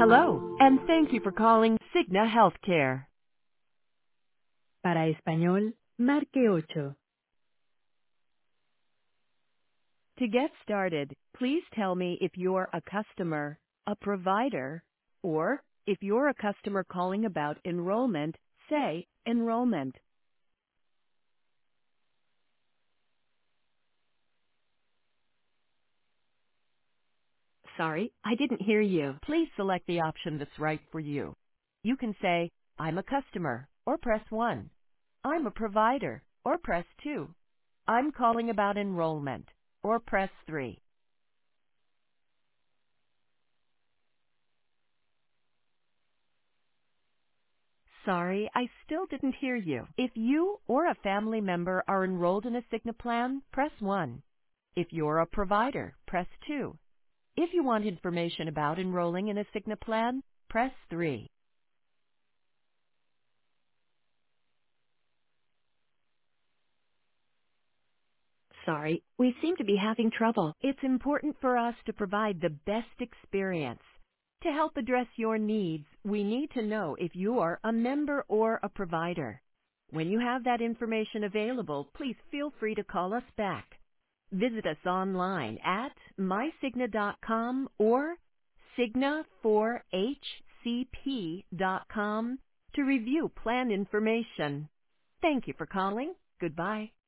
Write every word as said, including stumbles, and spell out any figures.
Hello, and thank you for calling Cigna Healthcare. Para español, marque ocho. To get started, please tell me if you're a customer, a provider, or if you're a customer calling about enrollment, say enrollment. Sorry, I didn't hear you. Please select the option that's right for you. You can say, I'm a customer, or press one. I'm a provider, or press two. I'm calling about enrollment, or press three. Sorry, I still didn't hear you. If you or a family member are enrolled in a Cigna plan, press one. If you're a provider, press two. If you want information about enrolling in a Cigna plan, press three. Sorry, we seem to be having trouble. It's important for us to provide the best experience. To help address your needs, we need to know if you are a member or a provider. When you have that information available, please feel free to call us back. Visit us online at my cigna dot com or cigna four h c p dot com to review plan information. Thank you for calling. Goodbye.